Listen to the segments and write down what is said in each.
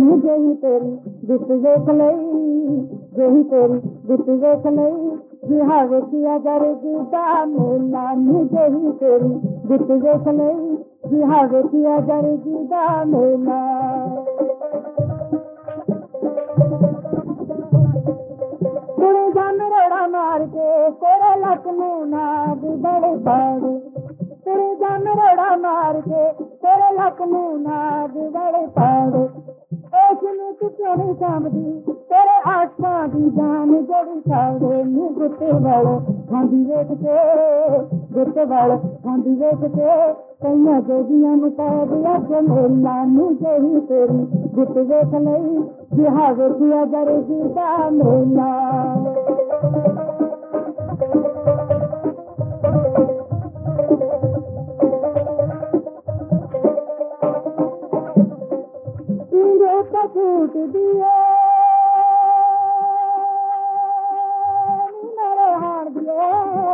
नी जेही तेरी बित वेख लई जेही तेरी बित वेख लई जिहा वेखिया जरगी दा मेला नी जेही तेरी बित वेख लई जिहा वेखिया जरगी दा मेला तेरे जान रोड़ा मार के तेरे लक में नाग बड़े पाड़े तेरे जान रोड़ा मार के तेरे लक में नाग बड़े पाड़े ऐसने तू क्यों नहीं समझी तेरे आसमां दी जान जड़ी छाड़े नी गुत्ते वाले खांदी वेख के गुत्ते वाले खांदी वेख के कईयां जोगियां मुटा दिया के मेला नी जेही तेरी बित वेख लई जिहा वेखिया जरगी दा मेला छूट दिए मेरे हार दिए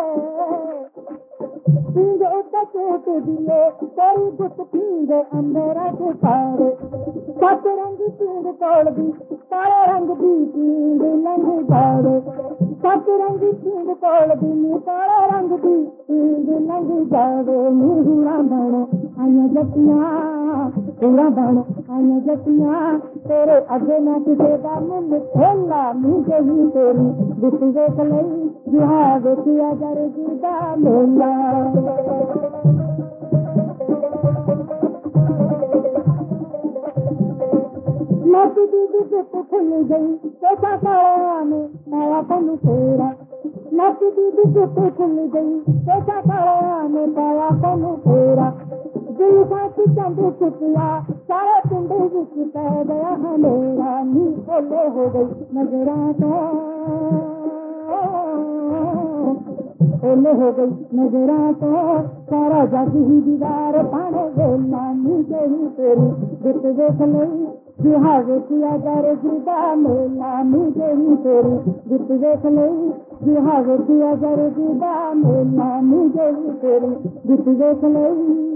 छूट दिए तेरी गुट पीर अंदर के सारे सत रंग पीड़ तोड़ दी सारे रंग दी पीड़ लंघ जाड़े सत रंग पीड़ तोड़ दी सारे रंग दी पीड़ लंघ जाड़े नीरा बने आइया जटियां पूरा बन आइया जटियां तेरे अगे न किसे का मुल खेला नी जेही तेरी बित वेख लई जिहा वेखिया जरगी दा मेला नच दीदी जुट खुल गई कैसा काला ने पाया पन फेरा नच दीदी जुट खुल गई कैसा काला ने पाया पन फेरा दिल साथ चंद छुपिया सारे पिंड विच पै गया हनेरा नी ओले हो गई नजरा तो ओले हो गई नजरा तो सारा जग ही दीवार पाने वेला नी जेही तेरी बित वेख लई जिहा वेखिया जरगी दा मेला नी जेही तेरी बित वेख लई जिहा वेखिया जरगी दा मेला नी जेही तेरी बित वेख लई